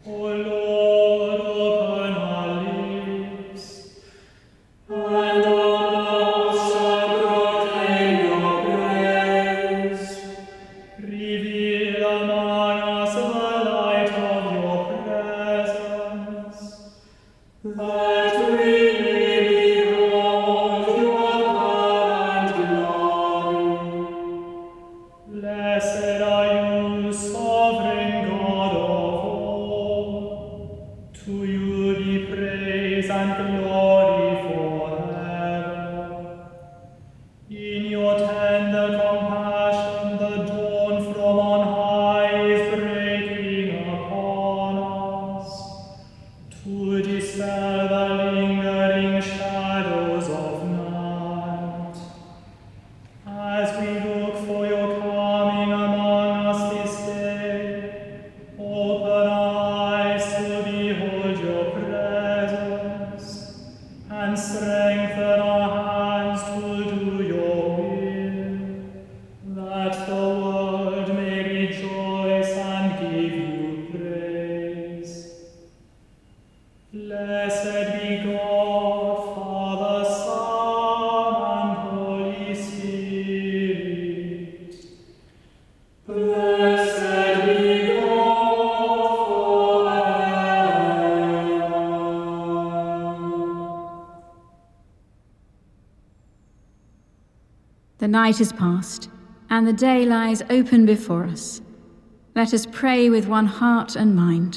The night is past, and the day lies open before us. Let us pray with one heart and mind.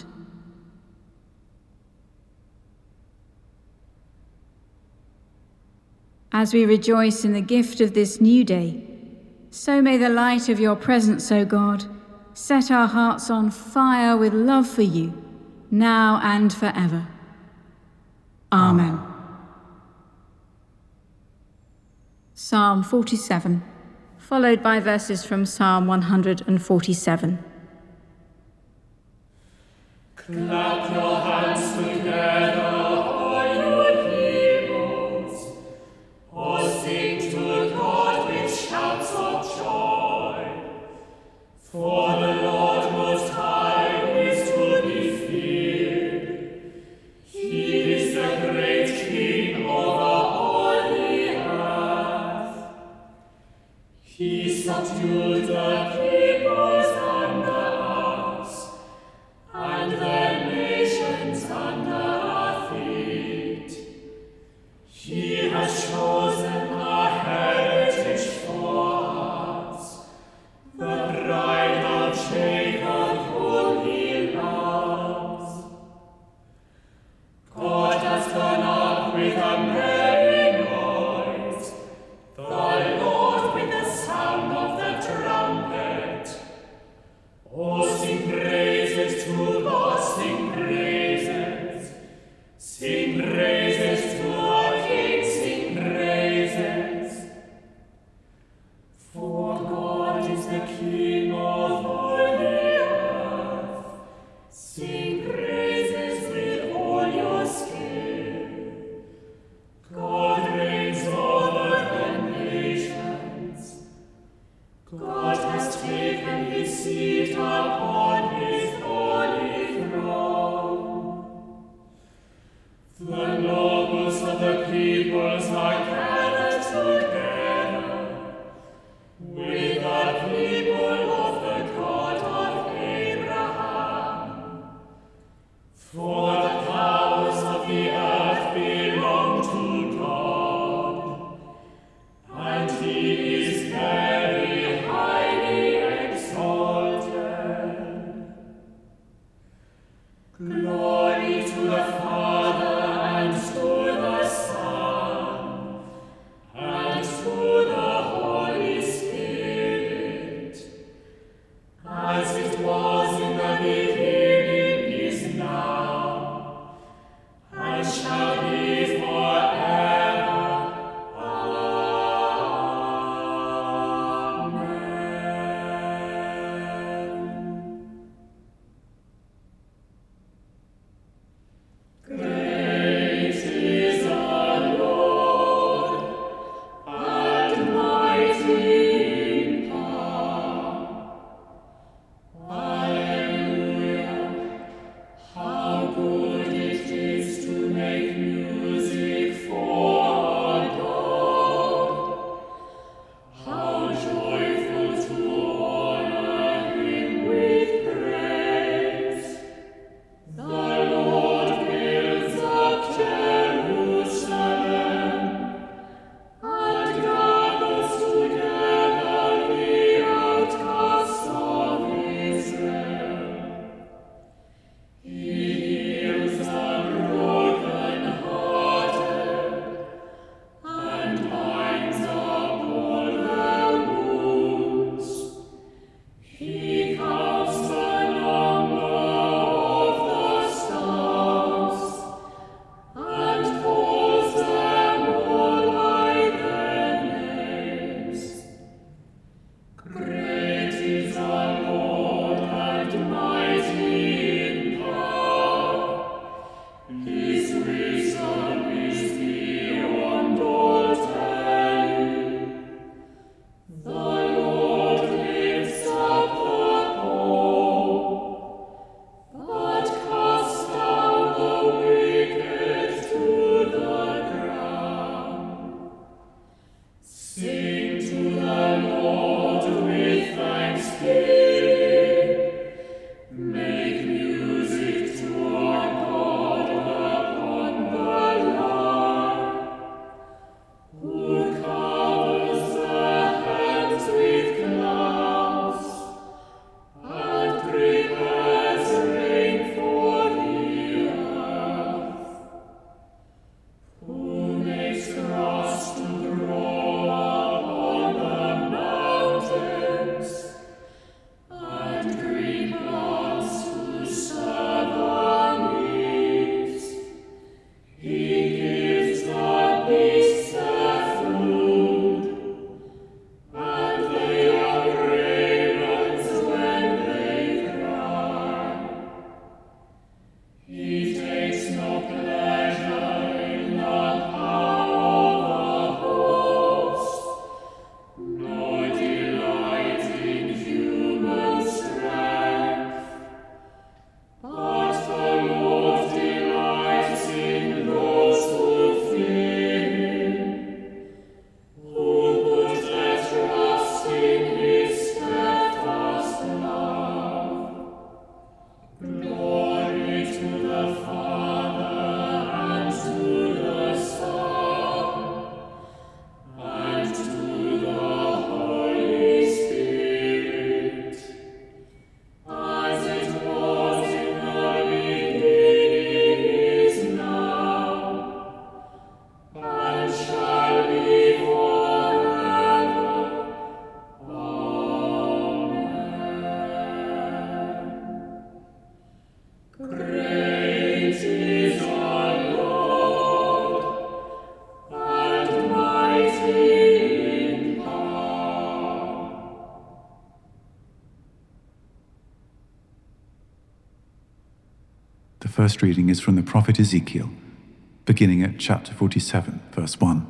As we rejoice in the gift of this new day, so may the light of your presence, O God, set our hearts on fire with love for you, now and forever. Amen. Psalm 47, followed by verses from Psalm 147. Clap your hands together, all you peoples, or sing to God with shouts of joy. For the Lord Most High is to be feared. He is the great King over all the earth. He subdued the peoples under us, and the nations under our feet. He has chosen a heritage for us, the bride of Jacob whom he loves. God has gone up with a merry noise, the Lord with the sound of the trumpet. Oh, sing praises to God, sing praises. Sing praises to our King, sing praises. For God is the King of all the earth. Sing praises with all your skill. God reigns over the nations. God has taken his seat upon his holy The first reading is from the prophet Ezekiel, beginning at chapter 47, verse 1.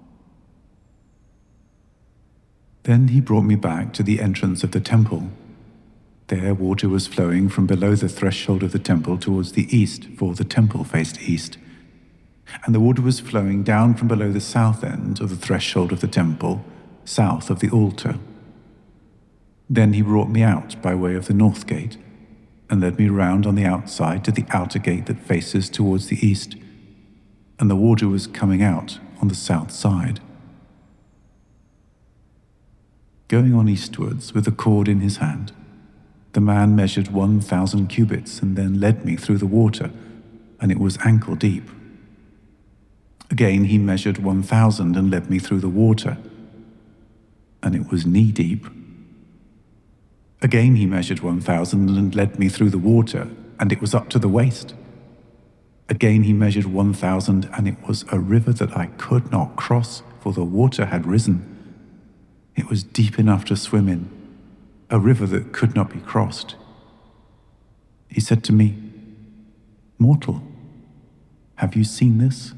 Then he brought me back to the entrance of the temple. There water was flowing from below the threshold of the temple towards the east, for the temple faced east. And the water was flowing down from below the south end of the threshold of the temple, south of the altar. Then he brought me out by way of the north gate, and led me round on the outside to the outer gate that faces towards the east, and the water was coming out on the south side. Going on eastwards with a cord in his hand, the man measured 1,000 cubits and then led me through the water, and it was ankle deep. Again he measured 1,000 and led me through the water, and it was knee deep. Again he measured 1,000 and led me through the water, and it was up to the waist. Again he measured 1,000, and it was a river that I could not cross, for the water had risen. It was deep enough to swim in, a river that could not be crossed. He said to me, "Mortal, have you seen this?"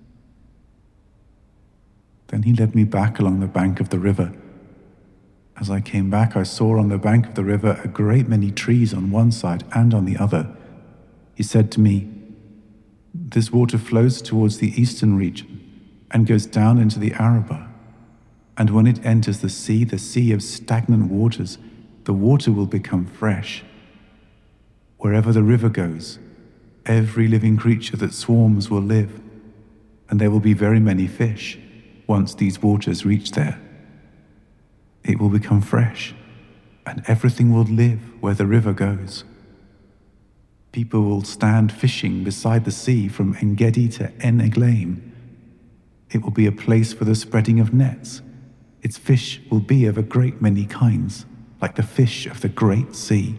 Then he led me back along the bank of the river. As I came back, I saw on the bank of the river a great many trees on one side and on the other. He said to me, "This water flows towards the eastern region and goes down into the Arabah. And when it enters the sea of stagnant waters, the water will become fresh. Wherever the river goes, every living creature that swarms will live, and there will be very many fish once these waters reach there. It will become fresh, and everything will live where the river goes. People will stand fishing beside the sea from En-Gedi to En-Eglaim. It will be a place for the spreading of nets. Its fish will be of a great many kinds, like the fish of the great sea.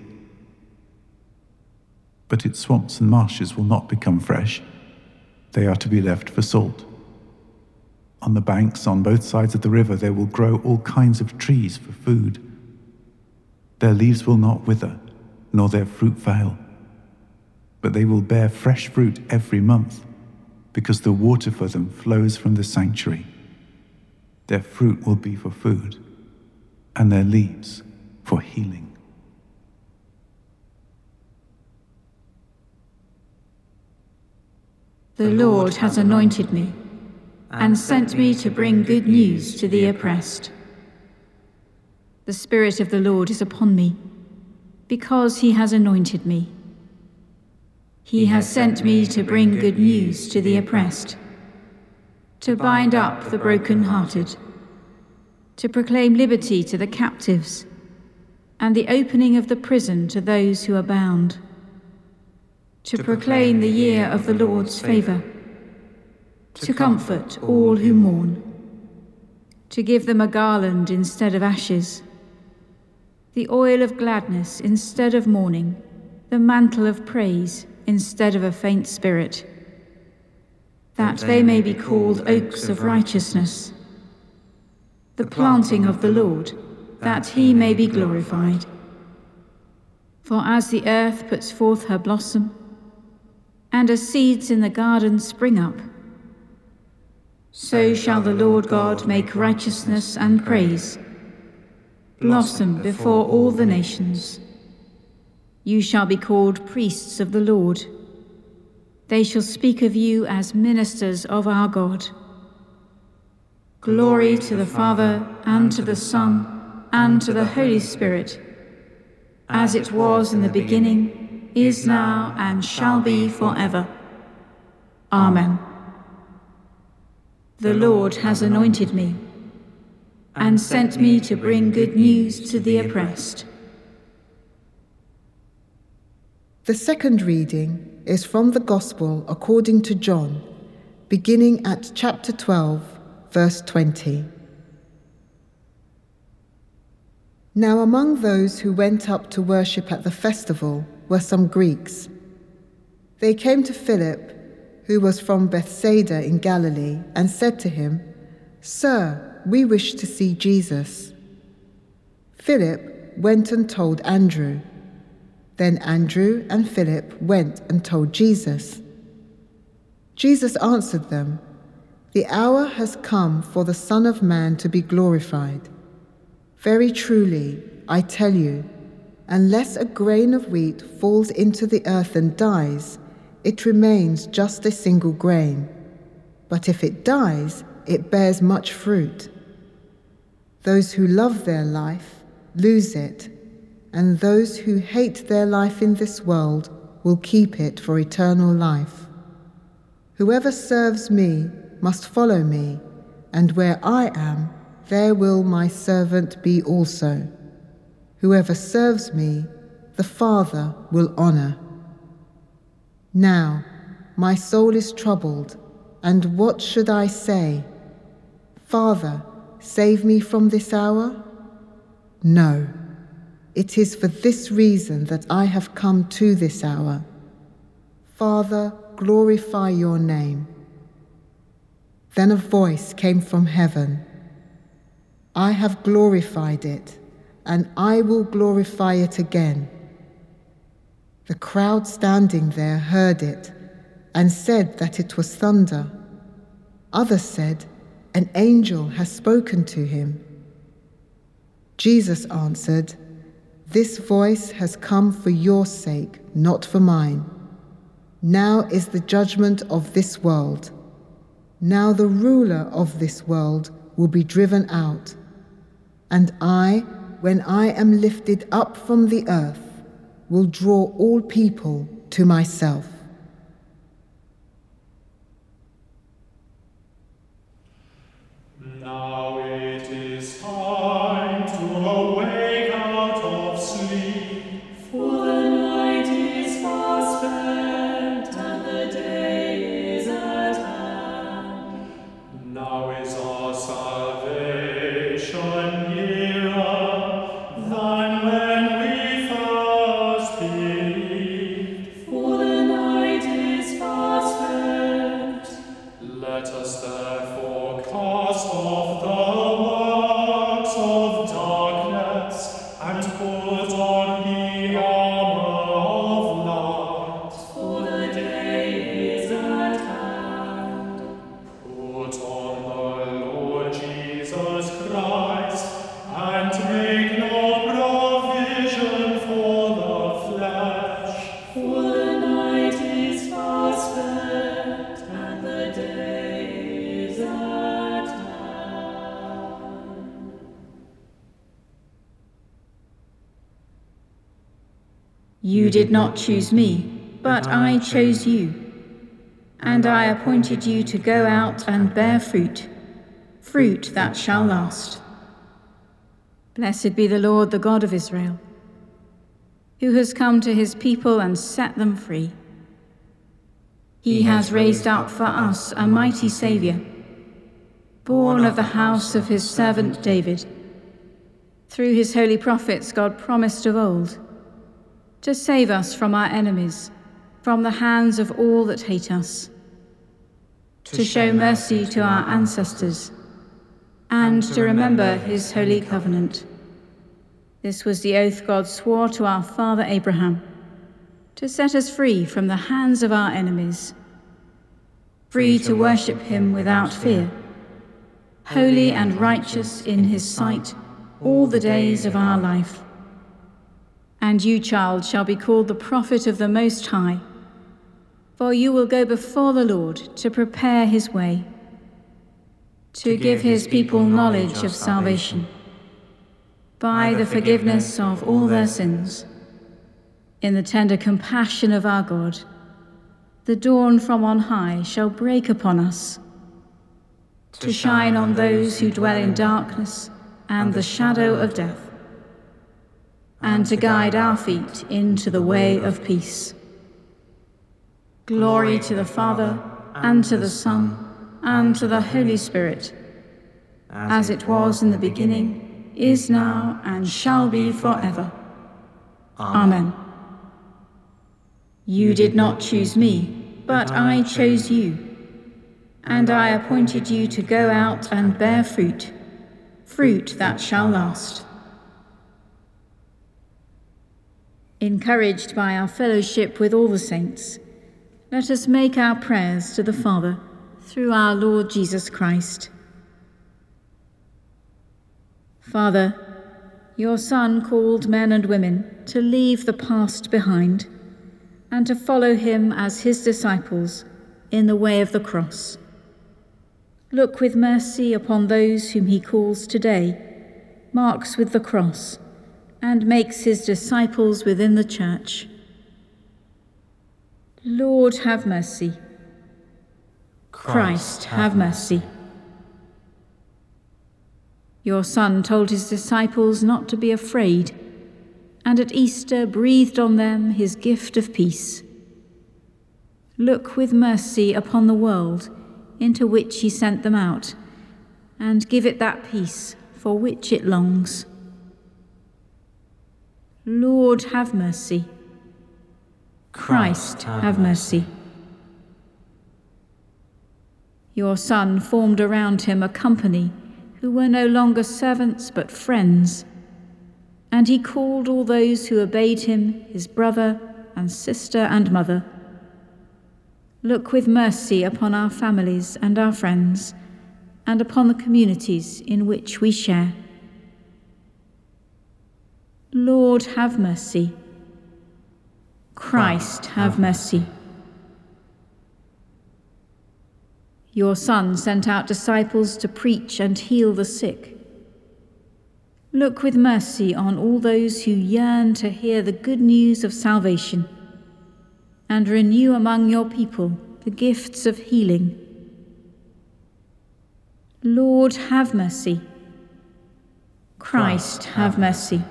But its swamps and marshes will not become fresh. They are to be left for salt. On the banks on both sides of the river there will grow all kinds of trees for food. Their leaves will not wither, nor their fruit fail. But they will bear fresh fruit every month, because the water for them flows from the sanctuary. Their fruit will be for food, and their leaves for healing." The Lord has anointed me and sent me to bring good news to the oppressed. The Spirit of the Lord is upon me, because he has anointed me. He has sent me to bring good news to the oppressed, to bind up the broken-hearted, to proclaim liberty to the captives, and the opening of the prison to those who are bound, to proclaim the year of the Lord's favour, to comfort all who mourn, to give them a garland instead of ashes, the oil of gladness instead of mourning, the mantle of praise instead of a faint spirit, that they may be called oaks of righteousness, the planting of the Lord, that he may be glorified. For as the earth puts forth her blossom, and as seeds in the garden spring up, so shall the Lord God make righteousness and praise blossom before all the nations. You shall be called priests of the Lord. They shall speak of you as ministers of our God. Glory to the Father, and to the Son, and to the Holy Spirit, as it was in the beginning, is now, and shall be forever. Amen. The Lord has anointed me, and sent me to bring good news to the oppressed. The second reading is from the Gospel according to John, beginning at chapter 12, verse 20. Now among those who went up to worship at the festival were some Greeks. They came to Philip, who was from Bethsaida in Galilee, and said to him, "Sir, we wish to see Jesus." Philip went and told Andrew. Then Andrew and Philip went and told Jesus. Jesus answered them, "The hour has come for the Son of Man to be glorified. Very truly, I tell you, unless a grain of wheat falls into the earth and dies, it remains just a single grain. But if it dies, it bears much fruit. Those who love their life lose it, and those who hate their life in this world will keep it for eternal life. Whoever serves me must follow me, and where I am, there will my servant be also. Whoever serves me, the Father will honor. Now, my soul is troubled, and what should I say? Father, save me from this hour? No. It is for this reason that I have come to this hour. Father, glorify your name." Then a voice came from heaven. "I have glorified it, and I will glorify it again." The crowd standing there heard it, and said that it was thunder. Others said, "An angel has spoken to him." Jesus answered, "This voice has come for your sake, not for mine. Now is the judgment of this world. Now the ruler of this world will be driven out. And I, when I am lifted up from the earth, will draw all people to myself." Now it is time to awake out of sleep, for the night is fast spent and the day is at hand. Now is our salvation nearer than when we first believed, for the night is fast spent. Let us therefore cast off the works of darkness and put on the armor of light, for the day is at hand. Put on the Lord Jesus Christ and make no provision for the flesh, for the night is fast spent and the day is at hand. You did not choose me, but I chose you, and I appointed you to go out and bear fruit, fruit that shall last. Blessed be the Lord, the God of Israel, who has come to his people and set them free. He has raised up for us a mighty Saviour, born of the house of his servant David. Through his holy prophets God promised of old to save us from our enemies, from the hands of all that hate us, to show mercy to our ancestors, and to remember his holy covenant. This was the oath God swore to our father Abraham, to set us free from the hands of our enemies, free to worship him without fear, holy and righteous in his sight all the days of our life. And you, child, shall be called the prophet of the Most High, for you will go before the Lord to prepare his way, to give his people knowledge of salvation, by the forgiveness of all their sins. In the tender compassion of our God, the dawn from on high shall break upon us, to shine on those who dwell in darkness and the shadow of death, and to guide our feet into the way of peace. Glory to the Father, and to the Son, and to the Holy Spirit, as it was in the beginning, is now, and shall be forever. Amen. You did not choose me, but I chose you, and I appointed you to go out and bear fruit, fruit that shall last. Encouraged by our fellowship with all the saints, let us make our prayers to the Father through our Lord Jesus Christ. Father, your Son called men and women to leave the past behind and to follow him as his disciples in the way of the cross. Look with mercy upon those whom he calls today, marks with the cross, and makes his disciples within the church. Lord, have mercy. Christ, have mercy. Your Son told his disciples not to be afraid, and at Easter breathed on them his gift of peace. Look with mercy upon the world into which he sent them out, and give it that peace for which it longs. Lord, have mercy. Christ, have mercy. Your Son formed around him a company who were no longer servants but friends, and he called all those who obeyed him his brother and sister and mother. Look with mercy upon our families and our friends, and upon the communities in which we share. Lord, have mercy. Christ, have mercy. Your Son sent out disciples to preach and heal the sick. Look with mercy on all those who yearn to hear the good news of salvation, and renew among your people the gifts of healing. Lord, have mercy. Christ, have mercy.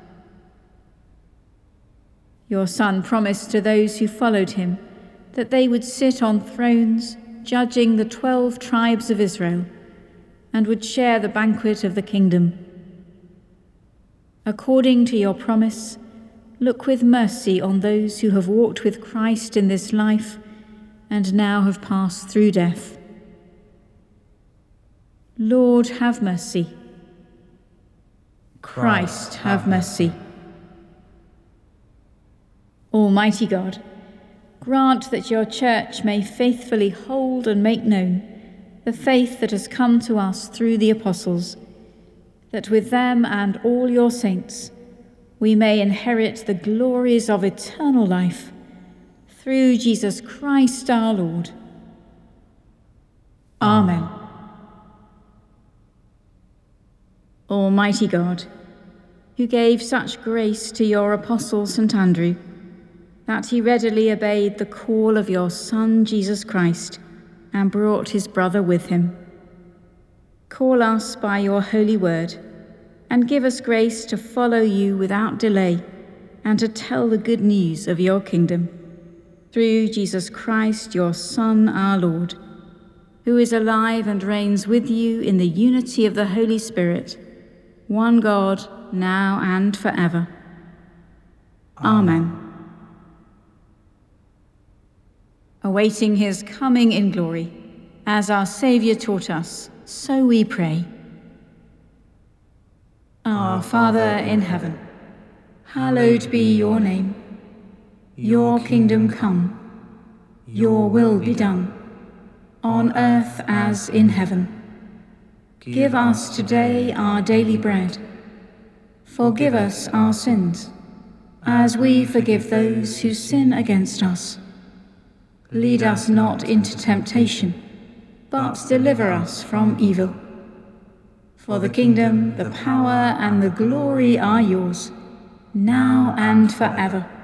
Your Son promised to those who followed him that they would sit on thrones, judging the 12 tribes of Israel, and would share the banquet of the kingdom. According to your promise, look with mercy on those who have walked with Christ in this life and now have passed through death. Lord, have mercy. Christ, have mercy. Almighty God, grant that your church may faithfully hold and make known the faith that has come to us through the apostles, that with them and all your saints we may inherit the glories of eternal life, through Jesus Christ our Lord. Amen. Almighty God, who gave such grace to your apostle St. Andrew, that he readily obeyed the call of your Son, Jesus Christ, and brought his brother with him. Call us by your holy word, and give us grace to follow you without delay, and to tell the good news of your kingdom. Through Jesus Christ, your Son, our Lord, who is alive and reigns with you in the unity of the Holy Spirit, one God, now and forever. Amen. Awaiting his coming in glory, as our Saviour taught us, so we pray. Our Father in heaven, hallowed be your name. Your kingdom come, your will be done, on earth as in heaven. Give us today our daily bread. Forgive us our sins, as we forgive those who sin against us. Lead us not into temptation, but deliver us from evil. For the kingdom, the power, and the glory are yours, now and forever.